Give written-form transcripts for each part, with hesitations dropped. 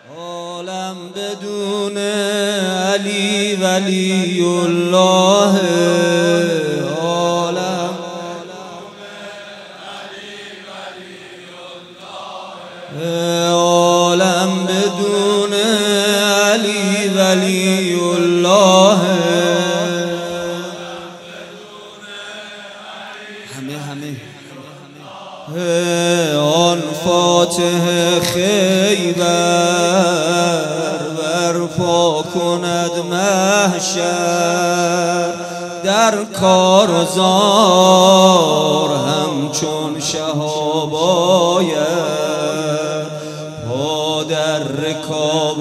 عالم بدون علی ولی الله، عالم عالم بدون علی ولی الله. همه آن فاتح خیبر برپا کند محشر، در کار و زار همچون شهاب آید، پا در رکاب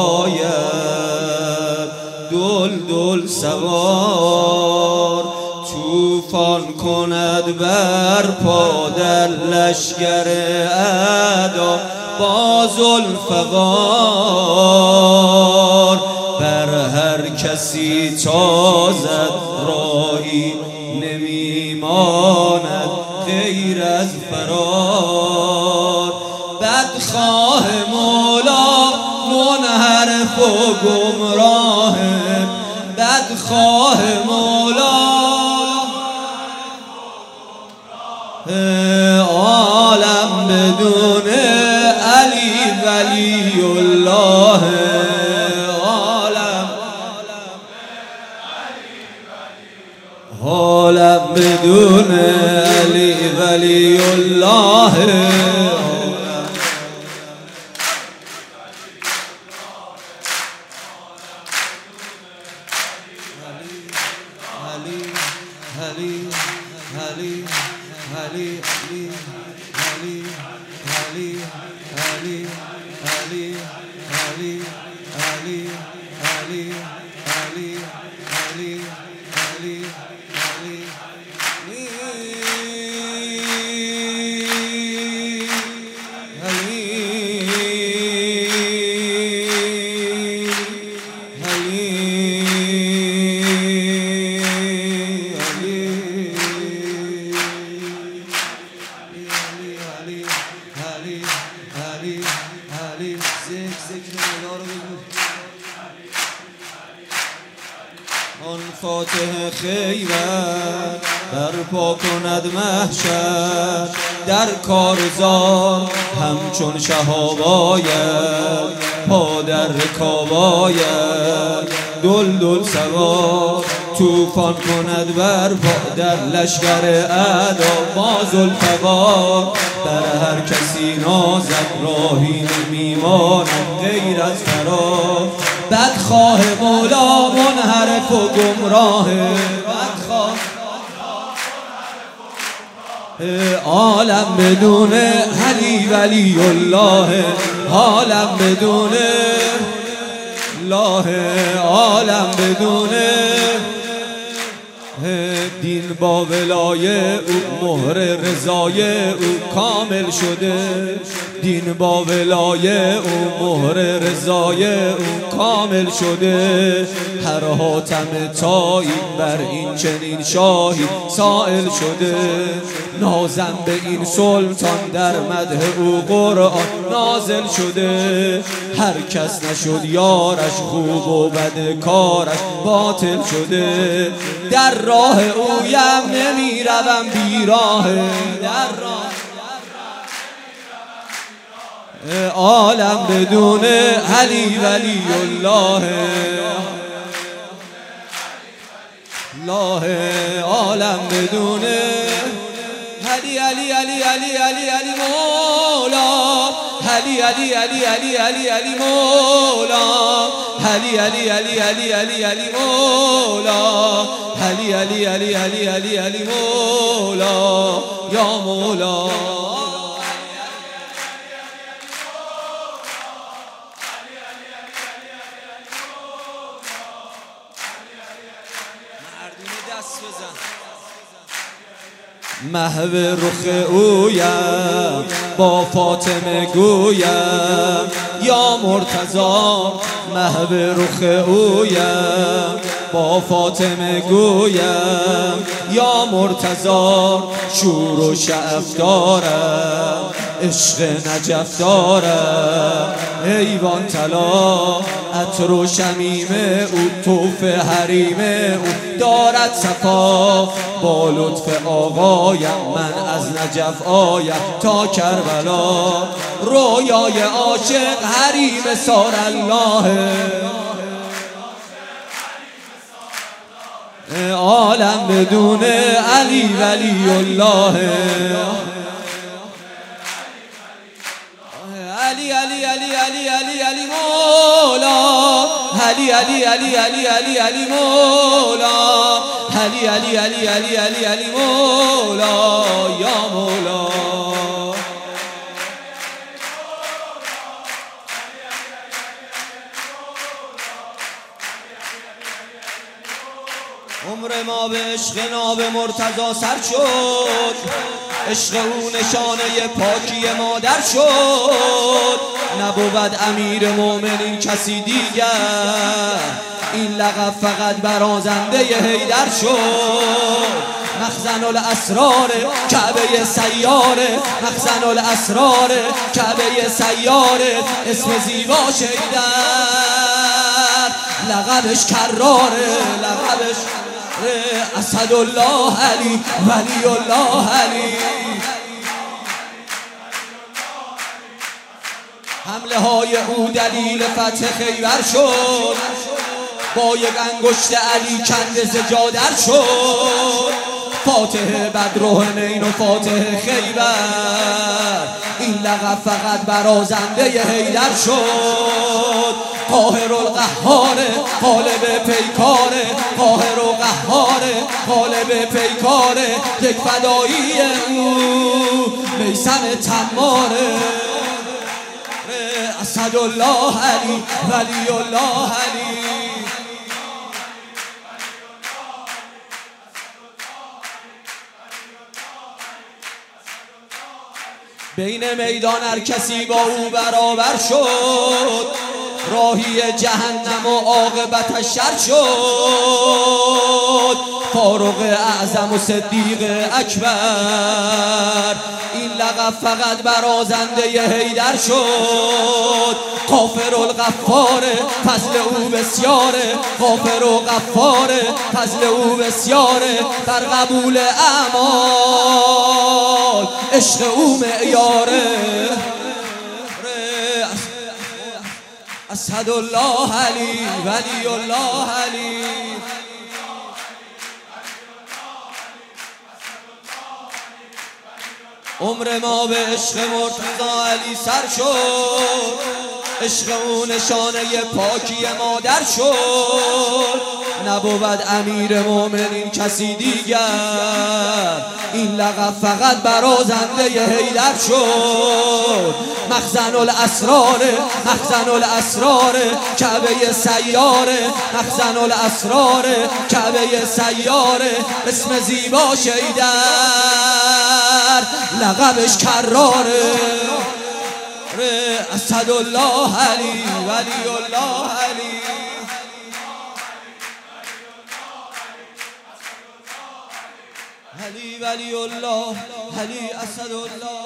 آید دلدل سوار، طوفان کند برپا در لشکر اعدا با زلفقار، بر هر کسی تازد راهی نمیماند غیر از فرار. بدخواه مولا منحرف و گمراه، بدخواه مولا عالم بدون علی ولی الله، عالم بدون علی ولی الله. آن فاتح خیبر برپا کند محشر، در کارزار همچون شهاب آید، پا در رکاب آید دلدل سوار، طوفان کند برپا در لشکر اعدا با زلفقار، بر هر کسی نازد راهی نمیماند غیر از فرار. بدخواه مولا منحرف و گمراه، بدخواه عالم بدون علی ولی الله، عالم بدون الله، عالم بدون دین با ولای او مهر رضای او کامل شده، دین با ولای او مهر رضای او کامل شده، هر حاتم تایی بر این چنین شاهی سائل شده، نازم به این سلطان در مدح او قرآن نازل شده، هر کس نشد یارش خوب و بد کارش باطل شده، در راه اویم نمی روم بیراه، در راه عالم بدون علی ولی الله، الله عالم بدون علی علی علی علی علی علی مولا، علی علی علی علی علی علی مولا، علی علی علی علی علی علی مولا، علی علی علی علی علی علی مولا یا مولا. محو رخ اویم با فاطمه گویم یا مرتضی، محو رخ اویم با فاطمه گویم یا مرتضی، شور و شعف دارم عشق نجف دارد ایوان طلا، عطر و شمیم او توف حریم او دارد صفا. با لطف آقایم من از نجف آیم تا کربلا، رویای عاشق حریم سار الله، عالم بدون علی ولی الله. علی علی علی علی علی علی مولا، علی علی علی علی علی علی مولا، علی علی علی علی علی علی مولا یا مولا. عمر ما به عشق ناب مرتضی سر شد، عشق او نشانه پاکی مادر شد. نبود امیر مومنین کسی دیگر، این لقب فقط برازنده حیدر شد. مخزن الاسرار کعبه سیاره، مخزن الاسرار کعبه سیاره، اسم زیباش حیدر، لقبش کراره، لقبش اسدالله علی ولی الله علی. حمله های او دلیل فتح خیبر شد، با یک انگشت علی کند سجادر شد. فاتح بدر و حنین و فاتح خیبر، این لقب فقط برازنده حیدر شد. قاهر و قهار غالب پیکاره، قاهر و قهار غالب پیکاره، یک فدایی او میثم تماره، اسدالله علی ولی الله علی. بین میدان هر کسی با او برابر شد، راهی جهنم و عاقبتش شر شد. فاروق اعظم و صدیق اکبر، این لقب فقط برازنده حیدر شد. غافر الغفاره فضل او بسیاره، غافر و غفاره فضل او بسیاره، در قبول اعمال عشق او معیاره. اسدالله علی ولی الله علی. عمر ما به عشق مرتضی علی سر شد، عشق او نشانه پاکی مادر شد. نبود امیر مومنین کسی دیگر، این لقب فقط برازنده حیدر شد. مخزن الاسرار، مخزن الاسرار کعبه سیاره، مخزن الاسرار کعبه سیاره، اسم زیباش حیدر، لقبش کراره، اسدالله علی ولی الله علی. علی ولی الله علی اسدالله.